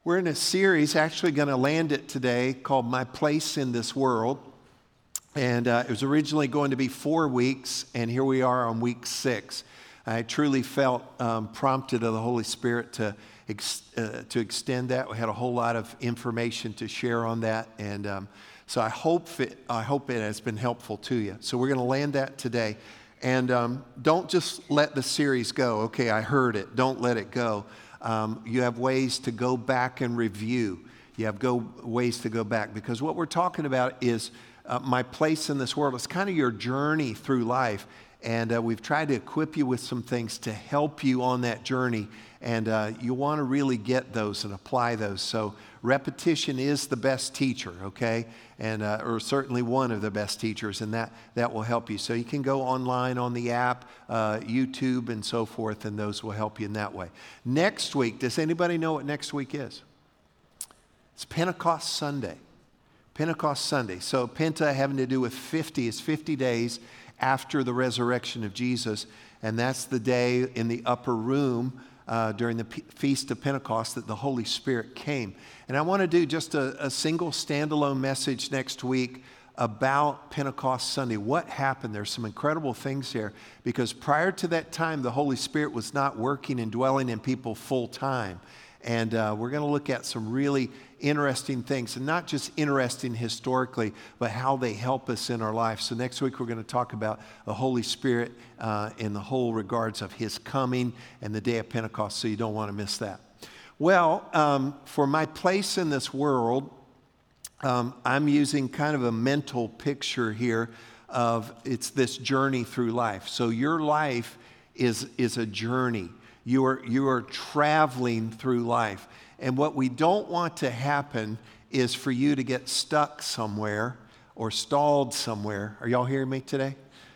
We're in a series, actually going to land it today, called My Place in This World. And it was originally going to be 4 weeks, and here we are on week 6. I truly felt prompted of the Holy Spirit to extend that. We had a whole lot of information to share on that, and so I hope it has been helpful to you. So we're going to land that today. And don't just let the series go. Okay, I heard it. Don't let it go. You have ways to go back and review. You have ways to go back, because what we're talking about is my place in this world. It's kind of your journey through life, and we've tried to equip you with some things to help you on that journey, and you want to really get those and apply those. So repetition is the best teacher, okay, and or certainly one of the best teachers, and that will help you. So you can go online on the app, YouTube, and so forth, and those will help you in that way. Next week, does anybody know what next week is? It's Pentecost Sunday. Pentecost Sunday. So Penta, having to do with 50, is 50 days after the resurrection of Jesus, and that's the day in the upper room during the Feast of Pentecost that the Holy Spirit came. And I want to do just a single standalone message next week about Pentecost Sunday. What happened? There's some incredible things here, because prior to that time, the Holy Spirit was not working and dwelling in people full time. And we're going to look at some really interesting things, and not just interesting historically, but how they help us in our life. So next week we're going to talk about the Holy Spirit in the whole regards of His coming and the day of Pentecost, so you don't want to miss that. Well, for my place in this world, I'm using kind of a mental picture here of it's this journey through life. So your life is a journey. You are traveling through life. And what we don't want to happen is for you to get stuck somewhere or stalled somewhere. Are y'all hearing me today?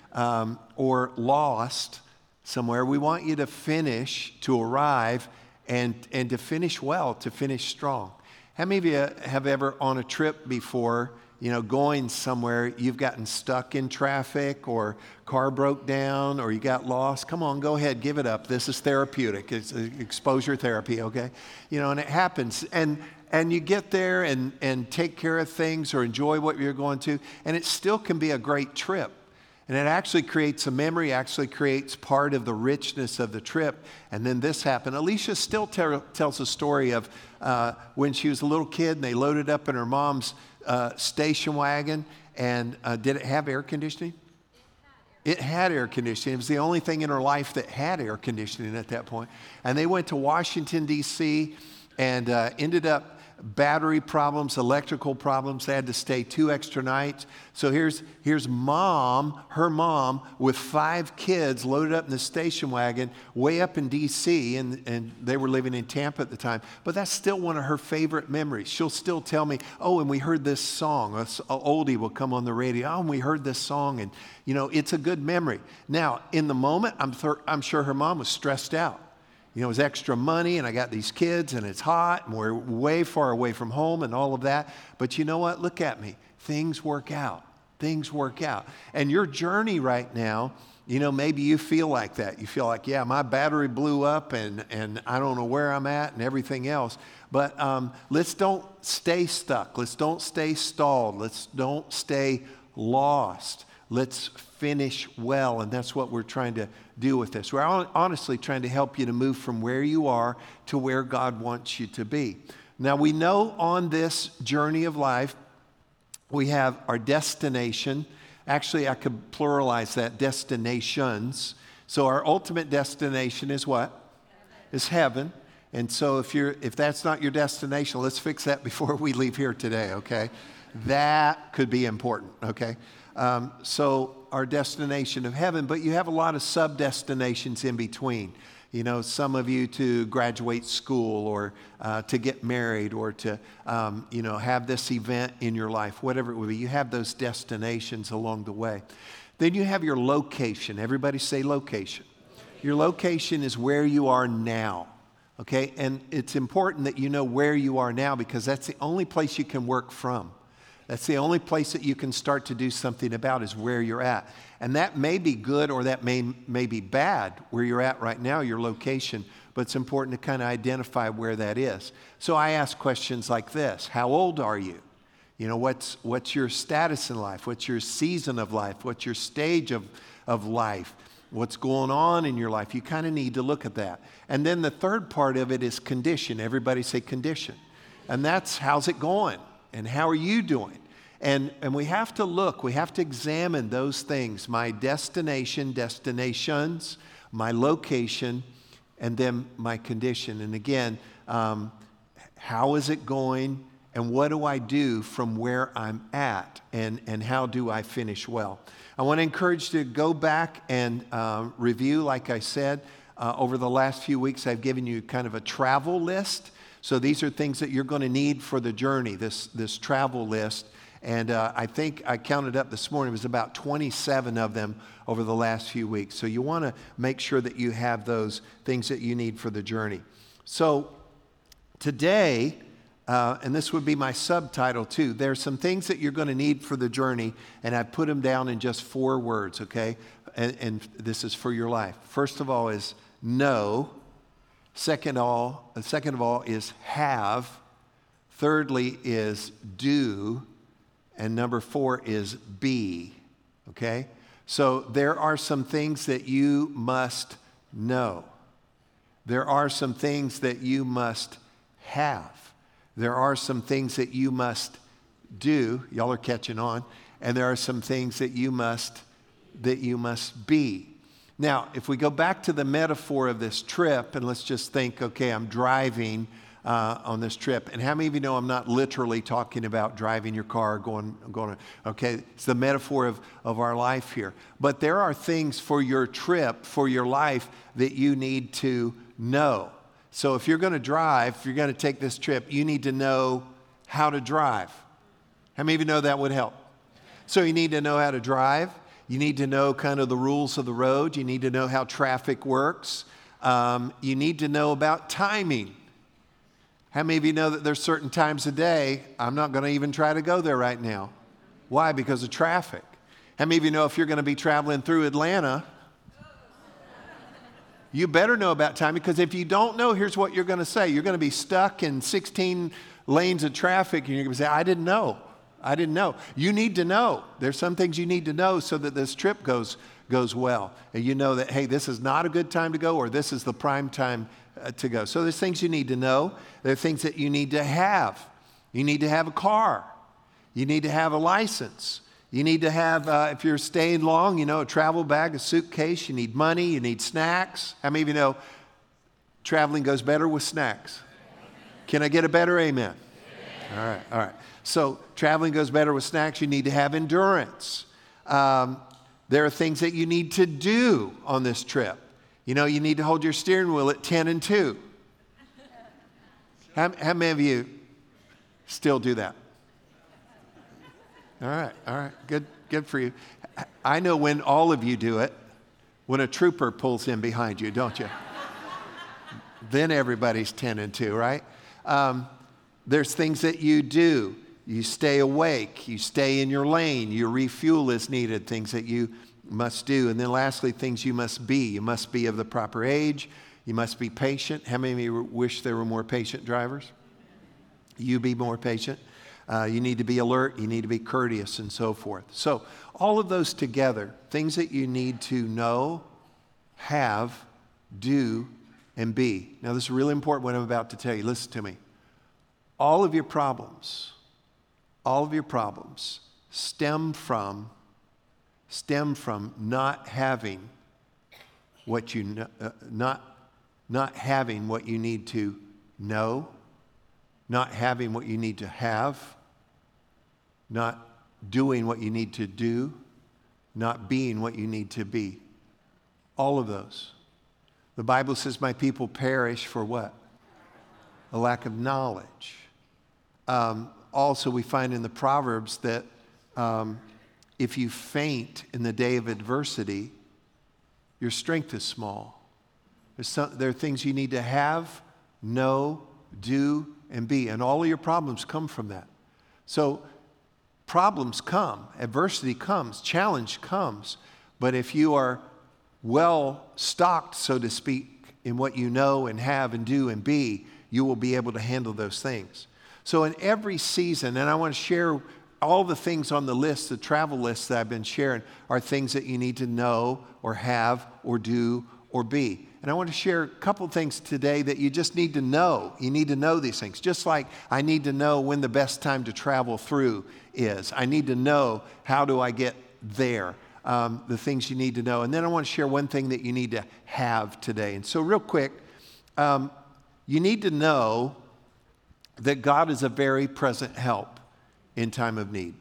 Or lost somewhere. We want you to finish, to arrive, and to finish well, to finish strong. How many of you have ever on a trip before, going somewhere, you've gotten stuck in traffic, or car broke down, or you got lost? Come on, go ahead, give it up. This is therapeutic. It's exposure therapy, okay? And it happens. And you get there and take care of things or enjoy what you're going to, and it still can be a great trip. And it actually creates a memory, actually creates part of the richness of the trip. And then this happened. Alicia still tells a story of when she was a little kid and they loaded up in her mom's station wagon. And did it have air conditioning? It had air conditioning. It was the only thing in her life that had air conditioning at that point. And they went to Washington, D.C. and ended up battery problems, electrical problems. They had to stay 2 extra nights. So here's her mom with 5 kids loaded up in the station wagon way up in D.C. and they were living in Tampa at the time. But that's still one of her favorite memories. She'll still tell me, oh, and we heard this song. An oldie will come on the radio. Oh, and we heard this song. And, it's a good memory. Now, in the moment, I'm sure her mom was stressed out. It was extra money, and I got these kids, and it's hot, and we're way far away from home and all of that. But you know what? Look at me. Things work out. Things work out. And your journey right now, maybe you feel like that. You feel like, yeah, my battery blew up, and I don't know where I'm at and everything else. But let's don't stay stuck. Let's don't stay stalled. Let's don't stay lost. Let's finish well, and that's what we're trying to do with this. We're honestly trying to help you to move from where you are to where God wants you to be. Now, we know on this journey of life, we have our destination. Actually, I could pluralize that, destinations. So our ultimate destination is what? Is heaven. And so if that's not your destination, let's fix that before we leave here today, okay? That could be important, okay? So our destination of heaven, but you have a lot of sub-destinations in between. Some of you to graduate school, or to get married, or to, have this event in your life, whatever it would be. You have those destinations along the way. Then you have your location. Everybody say location. Your location is where you are now, okay? And it's important that you know where you are now, because that's the only place you can work from. That's the only place that you can start to do something about, is where you're at. And that may be good, or that may be bad, where you're at right now, your location. but it's important to kind of identify where that is. So I ask questions like this: how old are you? You know, what's your status in life? What's your season of life? What's your stage of life? What's going on in your life? You kind of need to look at that. And then the third part of it is condition. Everybody say condition. And that's how's it going? And how are you doing? And we have to look, we have to examine those things: my destination, destinations, my location, and then my condition. And again, how is it going? And what do I do from where I'm at? And how do I finish well? I want to encourage you to go back and review. Like I said, over the last few weeks, I've given you kind of a travel list. So these are things that you're going to need for the journey, this travel list. And I think I counted up this morning, it was about 27 of them over the last few weeks. So you want to make sure that you have those things that you need for the journey. So today, and this would be my subtitle too, there's some things that you're going to need for the journey, and I put them down in just 4 words, okay? And this is for your life. First of all is know. Second of all is have. Thirdly is do. And number 4 is be, okay? So there are some things that you must know. There are some things that you must have. There are some things that you must do. Y'all are catching on. And there are some things that you must be. Now, if we go back to the metaphor of this trip, and let's just think, okay, I'm driving on this trip. And how many of you know I'm not literally talking about driving your car, going, okay, it's the metaphor of our life here. But there are things for your trip, for your life, that you need to know. So if you're going to drive, if you're going to take this trip, you need to know how to drive. How many of you know that would help? So you need to know how to drive. You need to know kind of the rules of the road. You need to know how traffic works. You need to know about timing. How many of you know that there's certain times of day, I'm not going to even try to go there right now. Why? Because of traffic. How many of you know if you're going to be traveling through Atlanta, you better know about timing, because if you don't know, here's what you're going to say. You're going to be stuck in 16 lanes of traffic, and you're going to say, I didn't know. You need to know. There's some things you need to know so that this trip goes well. And you know that, hey, this is not a good time to go, or this is the prime time to go. So there's things you need to know. There are things that you need to have. You need to have a car. You need to have a license. You need to have, if you're staying long, you know, a travel bag, a suitcase. You need money. You need snacks. How many of you know traveling goes better with snacks? Can I get a better amen? All right. So traveling goes better with snacks. You need to have endurance. There are things that you need to do on this trip. You know, you need to hold your steering wheel at 10 and 2. How many of you still do that? All right. Good for you. I know when all of you do it, when a trooper pulls in behind you, don't you? Then everybody's 10 and 2, right? There's things that you do. You stay awake. You stay in your lane. You refuel as needed, things that you must do. And then lastly, things you must be. You must be of the proper age. You must be patient. How many of you wish there were more patient drivers? You be more patient. You need to be alert. You need to be courteous and so forth. So all of those together, things that you need to know, have, do, and be. Now this is really important what I'm about to tell you. Listen to me. All of your problems stem from not having what you know, not having what you need to know, not having what you need to have, not doing what you need to do, not being what you need to be. All of those. The Bible says, my people perish for what? A lack of knowledge. Also, we find in the Proverbs that if you faint in the day of adversity, your strength is small. There are things you need to have, know, do, and be. And all of your problems come from that. So problems come, adversity comes, challenge comes. But if you are well stocked, so to speak, in what you know and have and do and be, you will be able to handle those things. So in every season, and I want to share all the things on the list, the travel list that I've been sharing, are things that you need to know or have or do or be. And I want to share a couple things today that you just need to know. You need to know these things. Just like I need to know when the best time to travel through is. I need to know how do I get there. The things you need to know. And then I want to share one thing that you need to have today. And so real quick, you need to know that God is a very present help in time of need.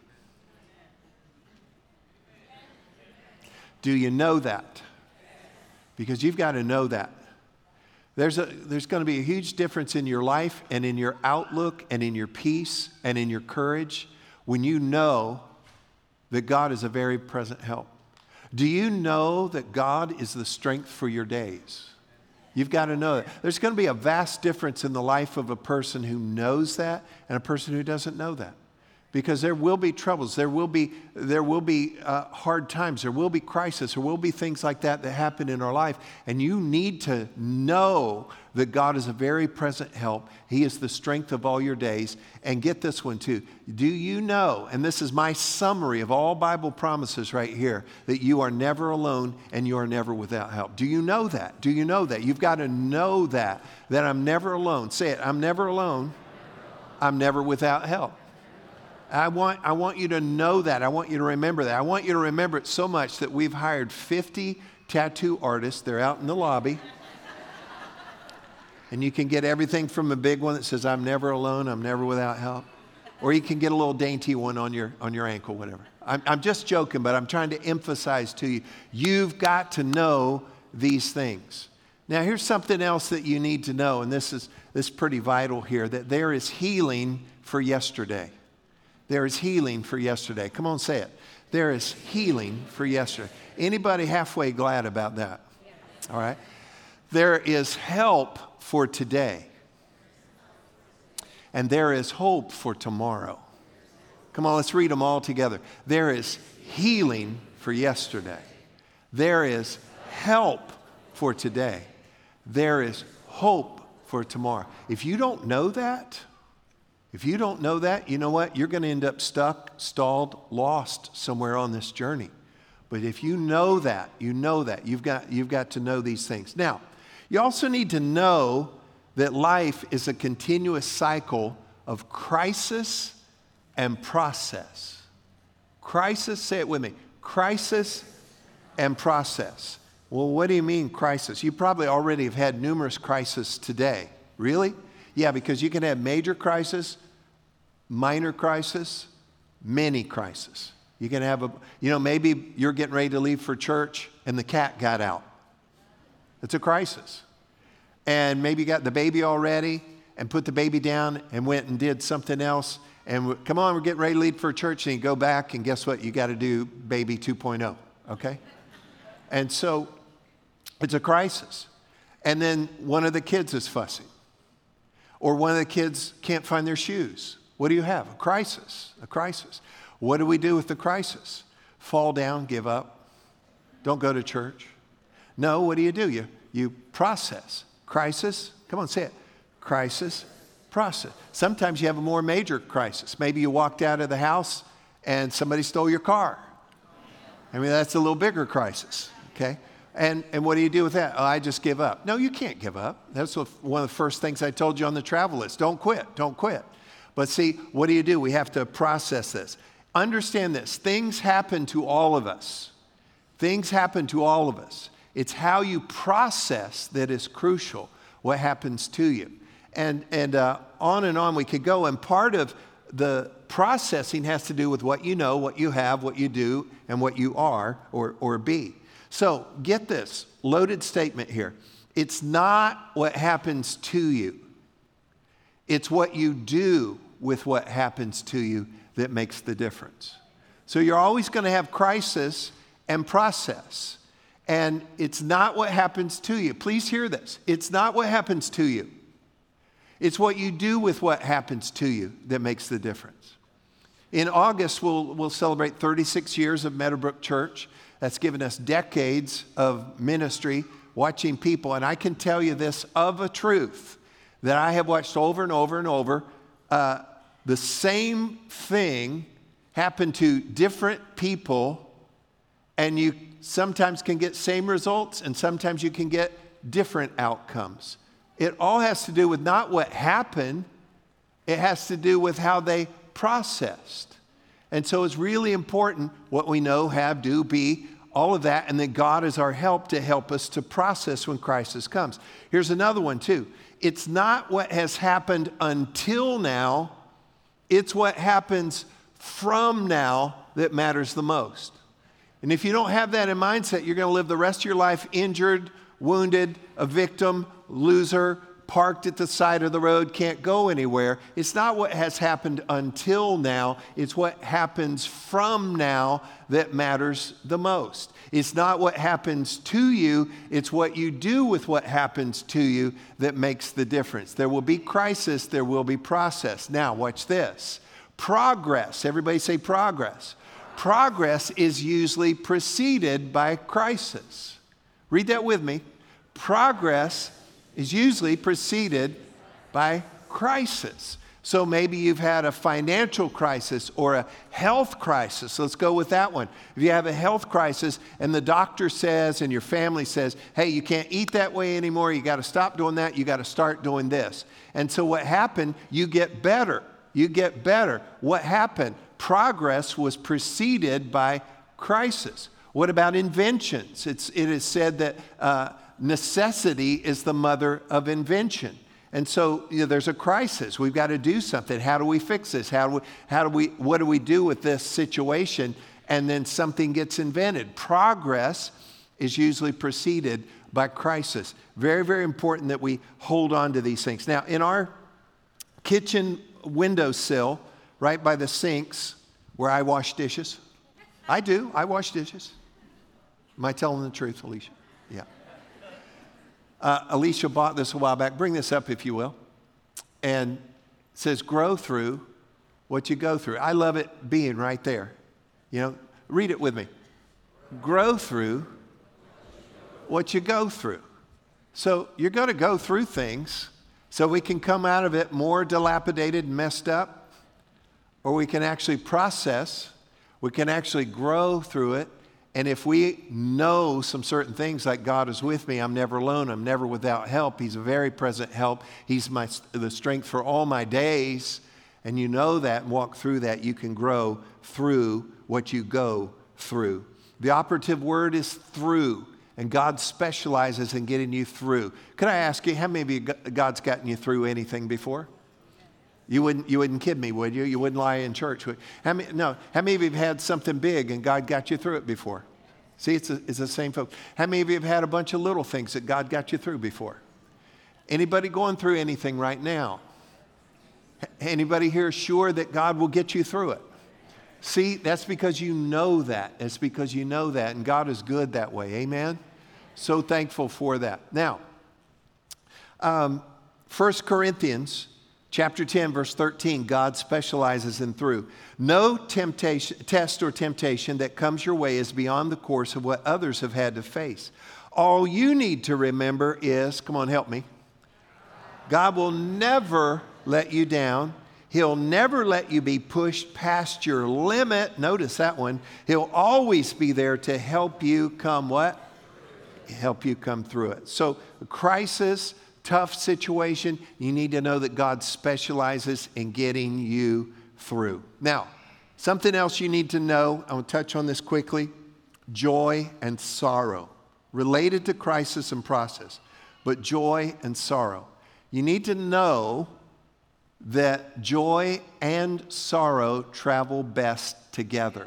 Do you know that? Because you've got to know that. There's going to be a huge difference in your life and in your outlook and in your peace and in your courage when you know that God is a very present help. Do you know that God is the strength for your days? You've got to know that. There's going to be a vast difference in the life of a person who knows that and a person who doesn't know that. Because there will be troubles, there will be hard times, there will be crisis, there will be things like that happen in our life. And you need to know that God is a very present help. He is the strength of all your days. And get this one too. Do you know, and this is my summary of all Bible promises right here, that you are never alone and you are never without help? Do you know that? Do you know that? You've got to know that I'm never alone. Say it, I'm never alone. I'm never without help. I want you to know that. I want you to remember that. I want you to remember it so much that we've hired 50 tattoo artists. They're out in the lobby. And you can get everything from a big one that says, I'm never alone, I'm never without help. Or you can get a little dainty one on your ankle, whatever. I'm just joking, but I'm trying to emphasize to you, you've got to know these things. Now, here's something else that you need to know, and this is pretty vital here, that there is healing for yesterday. There is healing for yesterday. Come on, say it. There is healing for yesterday. Anybody halfway glad about that? All right. There is help for today. And there is hope for tomorrow. Come on, let's read them all together. There is healing for yesterday. There is help for today. There is hope for tomorrow. If you don't know that, you know what? You're going to end up stuck, stalled, lost somewhere on this journey. But if you know that, you've got to know these things. Now, you also need to know that life is a continuous cycle of crisis and process. Crisis, say it with me. Crisis and process. Well, what do you mean crisis? You probably already have had numerous crises today. Really? Yeah, because you can have major crisis, minor crisis, many crisis. You can have maybe you're getting ready to leave for church and the cat got out. It's a crisis. And maybe you got the baby already and put the baby down and went and did something else. And come on, we're getting ready to leave for church. And you go back and guess what? You got to do baby 2.0, okay? And so it's a crisis. And then one of the kids is fussy. Or one of the kids can't find their shoes. What do you have? A crisis. A crisis. What do we do with the crisis? Fall down, give up. Don't go to church. No, what do? You process. Crisis. Come on, say it. Crisis, process. Sometimes you have a more major crisis. Maybe you walked out of the house and somebody stole your car. I mean, that's a little bigger crisis, okay? And what do you do with that? Oh, I just give up. No, you can't give up. That's one of the first things I told you on the travel list. Don't quit. Don't quit. But see, what do? We have to process this. Understand this. Things happen to all of us. Things happen to all of us. It's how you process that is crucial, what happens to you. And on and on we could go. And part of the processing has to do with what you know, what you have, what you do, and what you are or be. So get this loaded statement here. It's not what happens to you. It's what you do with what happens to you that makes the difference. So you're always going to have crisis and process. And it's not what happens to you. Please hear this. It's not what happens to you. It's what you do with what happens to you that makes the difference. In August, we'll celebrate 36 years of Meadowbrook Church. That's given us decades of ministry watching people, and I can tell you this of a truth that I have watched over and over and over. The same thing happen to different people, and you sometimes can get same results, and sometimes you can get different outcomes. It all has to do with not what happened, it has to do with how they processed. And so it's really important what we know, have, do, be, all of that, and that God is our help to help us to process when crisis comes. Here's another one too. It's not what has happened until now, it's what happens from now that matters the most. And if you don't have that in mindset, you're going to live the rest of your life injured, wounded, a victim, loser, parked at the side of the road, can't go anywhere. It's not what has happened until now. It's what happens from now that matters the most. It's not what happens to you. It's what you do with what happens to you that makes the difference. There will be crisis. There will be process. Now, watch this. Progress. Everybody say progress. Progress is usually preceded by crisis. Read that with me. Progress is usually preceded by crisis. So maybe you've had a financial crisis or a health crisis. Let's go with that one. If you have a health crisis and the doctor says and your family says, hey, you can't eat that way anymore. You got to stop doing that. You got to start doing this. And so what happened? You get better. You get better. What happened? Progress was preceded by crisis. What about inventions? It is said that necessity is the mother of invention. And so there's a crisis. We've got to do something. How do we fix this? What do we do with this situation? And then something gets invented. Progress is usually preceded by crisis. Very, very important that we hold on to these things. Now, in our kitchen windowsill, right by the sinks where I wash dishes, I wash dishes. Am I telling the truth, Alicia? Yeah. Alicia bought this a while back. Bring this up if you will. And it says, grow through what you go through. I love it being right there. Read it with me. Grow through what you go through. So you're going to go through things so we can come out of it more dilapidated and messed up, or we can actually process, we can actually grow through it. And if we know some certain things like God is with me, I'm never alone, I'm never without help, He's a very present help, He's the strength for all my days, and you know that and walk through that, you can grow through what you go through. The operative word is through, and God specializes in getting you through. Could I ask you, how many of you God's gotten you through anything before? You wouldn't kid me, would you? You wouldn't lie in church. How many of you have had something big and God got you through it before? See, it's the same folks. How many of you have had a bunch of little things that God got you through before? Anybody going through anything right now? Anybody here sure that God will get you through it? See, that's because you know that. It's because you know that, and God is good that way. Amen? So thankful for that. Now, 1 Corinthians Chapter 10, verse 13, God specializes in through. No test or temptation that comes your way is beyond the course of what others have had to face. All you need to remember is, come on, help me. God will never let you down. He'll never let you be pushed past your limit. Notice that one. He'll always be there to help you come what? Help you come through it. So, a crisis, tough situation, you need to know that God specializes in getting you through. Now, something else you need to know, I will touch on this quickly, joy and sorrow, related to crisis and process, but joy and sorrow. You need to know that joy and sorrow travel best together.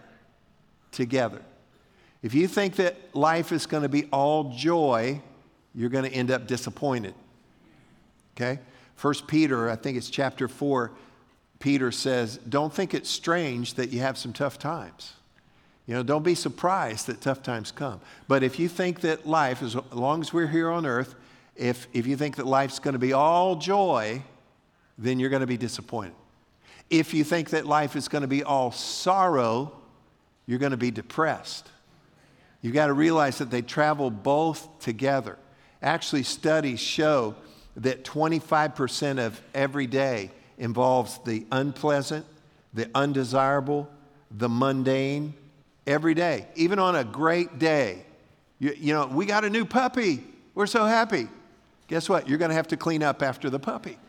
If you think that life is going to be all joy, you're going to end up disappointed. Okay? 1 Peter, I think it's chapter 4, Peter says, don't think it's strange that you have some tough times. Don't be surprised that tough times come. But if you think that life, as long as we're here on earth, if you think that life's going to be all joy, then you're going to be disappointed. If you think that life is going to be all sorrow, you're going to be depressed. You've got to realize that they travel both together. Actually, studies show that 25% of every day involves the unpleasant, the undesirable, the mundane, every day. Even on a great day. You know, we got a new puppy. We're so happy. Guess what? You're going to have to clean up after the puppy.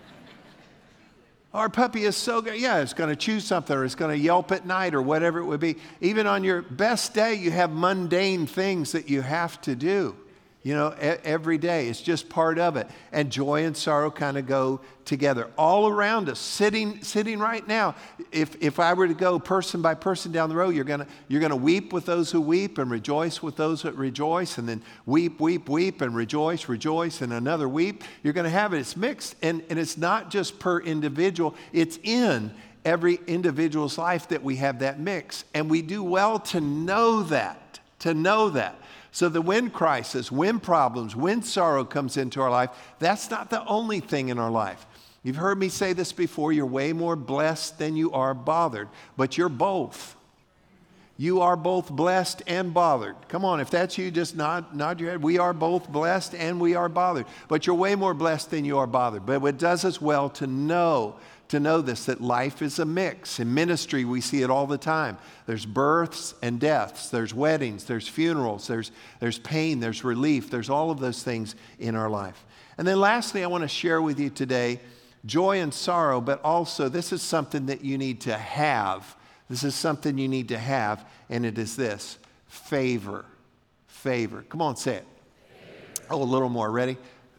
Our puppy is so good. Yeah, it's going to chew something or it's going to yelp at night or whatever it would be. Even on your best day, you have mundane things that you have to do. You know, every day. It's just part of it. And joy and sorrow kind of go together. All around us, sitting right now. If I were to go person by person down the road, you're gonna weep with those who weep and rejoice with those that rejoice, and then weep, and rejoice, and another weep. You're gonna have it. It's mixed, and it's not just per individual. It's in every individual's life that we have that mix. And we do well to know that. So that when crisis, when problems, when sorrow comes into our life, that's not the only thing in our life. You've heard me say this before, you're way more blessed than you are bothered, but you're both. You are both blessed and bothered. Come on, if that's you, just nod your head. We are both blessed and we are bothered, but you're way more blessed than you are bothered. But it does us well to know this, that life is a mix. In ministry, we see it all the time. There's births and deaths. There's weddings. There's funerals. There's pain. There's relief. There's all of those things in our life. And then lastly, I want to share with you today joy and sorrow, but also this is something that you need to have. This is something you need to have, and it is this: favor. Favor. Come on, say it. Favor. Oh, a little more. Ready?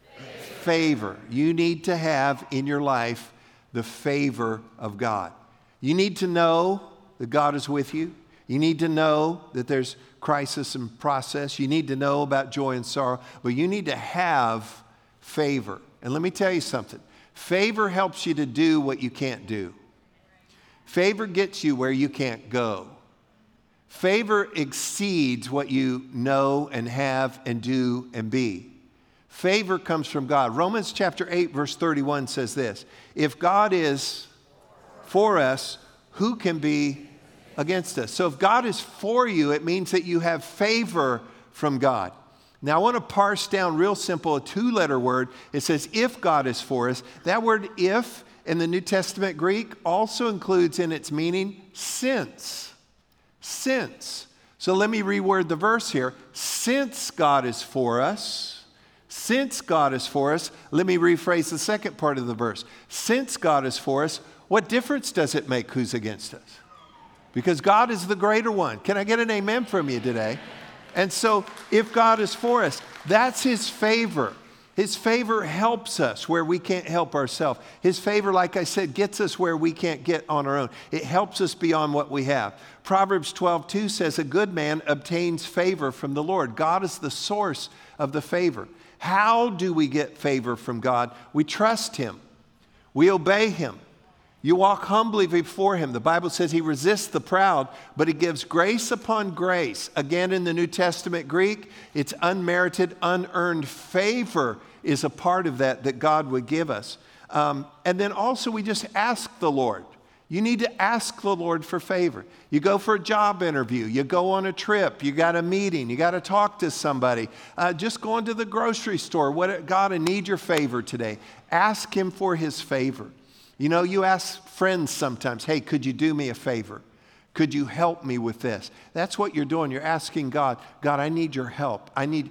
Favor. You need to have in your life the favor of God. You need to know that God is with you. You need to know that there's crisis and process. You need to know about joy and sorrow, but you need to have favor. And let me tell you something. Favor helps you to do what you can't do. Favor gets you where you can't go. Favor exceeds what you know and have and do and be. Favor comes from God. Romans chapter 8, verse 31 says this: if God is for us, who can be against us? So if God is for you, it means that you have favor from God. Now I want to parse down real simple a two-letter word. It says if God is for us. That word if in the New Testament Greek also includes in its meaning since. Since. So let me reword the verse here. Since God is for us. Since God is for us, let me rephrase the second part of the verse. Since God is for us, what difference does it make who's against us? Because God is the greater one. Can I get an amen from you today? And so if God is for us, that's His favor. His favor helps us where we can't help ourselves. His favor, like I said, gets us where we can't get on our own. It helps us beyond what we have. Proverbs 12:2 says, a good man obtains favor from the Lord. God is the source of the favor. How do we get favor from God? We trust Him. We obey Him. You walk humbly before Him. The Bible says He resists the proud, but He gives grace upon grace. Again, in the New Testament Greek, it's unmerited, unearned favor is a part of that God would give us. And then also we just ask the Lord. You need to ask the Lord for favor. You go for a job interview. You go on a trip. You got a meeting. You got to talk to somebody. Just going to the grocery store. God, I need your favor today. Ask Him for His favor. You know, you ask friends sometimes, hey, could you do me a favor? Could you help me with this? That's what you're doing. You're asking God, God, I need your help.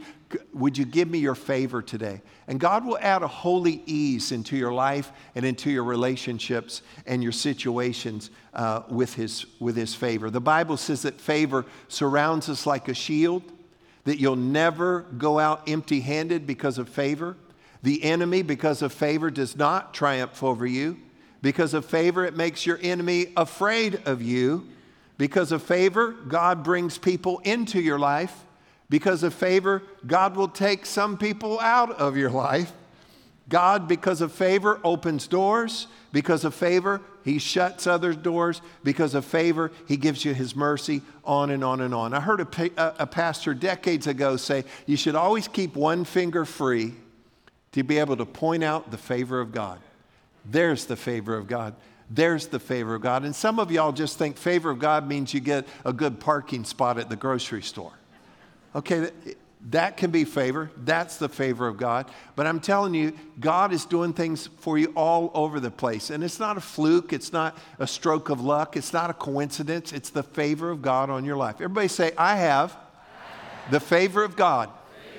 Would you give me your favor today? And God will add a holy ease into your life and into your relationships and your situations with His favor. The Bible says that favor surrounds us like a shield, that you'll never go out empty-handed because of favor. The enemy, because of favor, does not triumph over you. Because of favor, it makes your enemy afraid of you. Because of favor, God brings people into your life. Because of favor, God will take some people out of your life. God, because of favor, opens doors. Because of favor, He shuts other doors. Because of favor, He gives you His mercy, on and on and on. I heard a pastor decades ago say, you should always keep one finger free to be able to point out the favor of God. There's the favor of God. There's the favor of God. And some of y'all just think favor of God means you get a good parking spot at the grocery store. Okay, That can be favor. That's the favor of God. But I'm telling you, God is doing things for you all over the place. And it's not a fluke. It's not a stroke of luck. It's not a coincidence. It's the favor of God on your life. Everybody say, I have the favor of God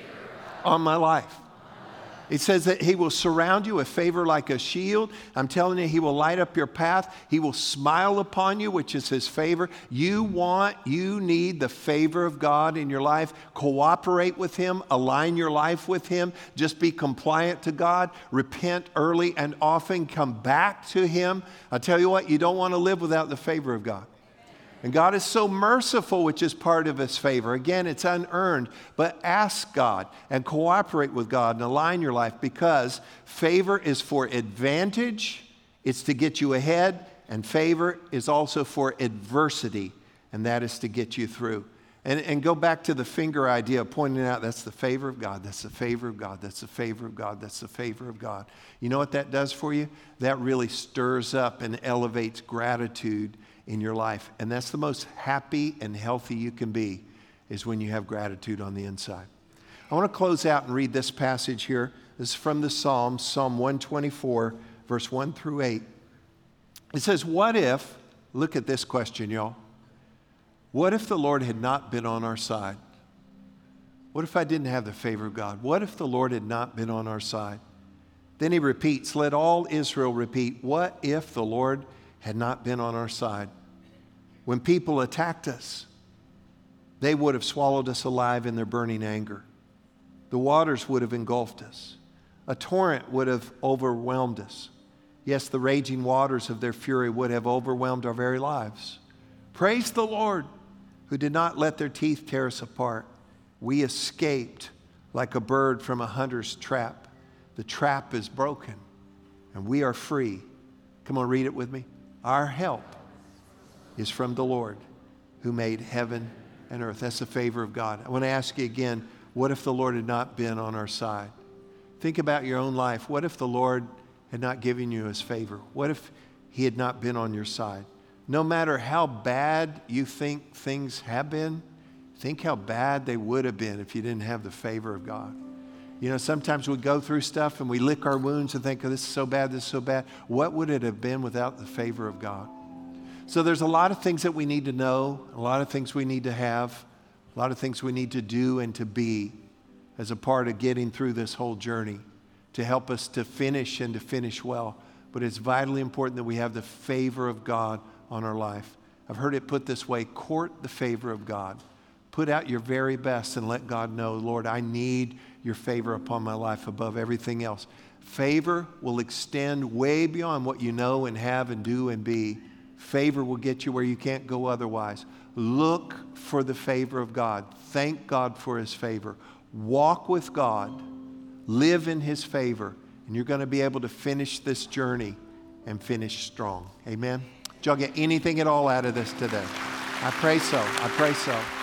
on my life. It says that He will surround you with favor like a shield. I'm telling you, He will light up your path. He will smile upon you, which is His favor. You need the favor of God in your life. Cooperate with Him. Align your life with Him. Just be compliant to God. Repent early and often. Come back to Him. I'll tell you what, you don't want to live without the favor of God. And God is so merciful, which is part of His favor. Again, it's unearned, but ask God and cooperate with God and align your life, because favor is for advantage, it's to get you ahead, and favor is also for adversity, and that is to get you through. And go back to the finger idea, pointing out that's the favor of God, that's the favor of God, that's the favor of God, that's the favor of God. You know what that does for you? That really stirs up and elevates gratitude in your life. And that's the most happy and healthy you can be, is when you have gratitude on the inside. I want to close out and read this passage here. This is from the Psalms, Psalm 124, verse 1 through 8. It says, what if, look at this question, y'all. What if the Lord had not been on our side? What if I didn't have the favor of God? What if the Lord had not been on our side? Then he repeats, let all Israel repeat, what if the Lord had not been on our side? When people attacked us, they would have swallowed us alive in their burning anger. The waters would have engulfed us. A torrent would have overwhelmed us. Yes, the raging waters of their fury would have overwhelmed our very lives. Praise the Lord, who did not let their teeth tear us apart. We escaped like a bird from a hunter's trap. The trap is broken, and we are free. Come on, read it with me. Our help is from the Lord, who made heaven and earth. That's the favor of God. I want to ask you again, what if the Lord had not been on our side? Think about your own life. What if the Lord had not given you His favor? What if He had not been on your side? No matter how bad you think things have been, think how bad they would have been if you didn't have the favor of God. You know, sometimes we go through stuff and we lick our wounds and think, oh, this is so bad, this is so bad. What would it have been without the favor of God? So there's a lot of things that we need to know, a lot of things we need to have, a lot of things we need to do and to be as a part of getting through this whole journey to help us to finish and to finish well. But it's vitally important that we have the favor of God on our life. I've heard it put this way, court the favor of God. Put out your very best and let God know, Lord, I need your favor upon my life above everything else. Favor will extend way beyond what you know and have and do and be. Favor will get you where you can't go otherwise. Look for the favor of God. Thank God for His favor. Walk with God. Live in His favor. And you're going to be able to finish this journey and finish strong. Amen? Did y'all get anything at all out of this today? I pray so. I pray so.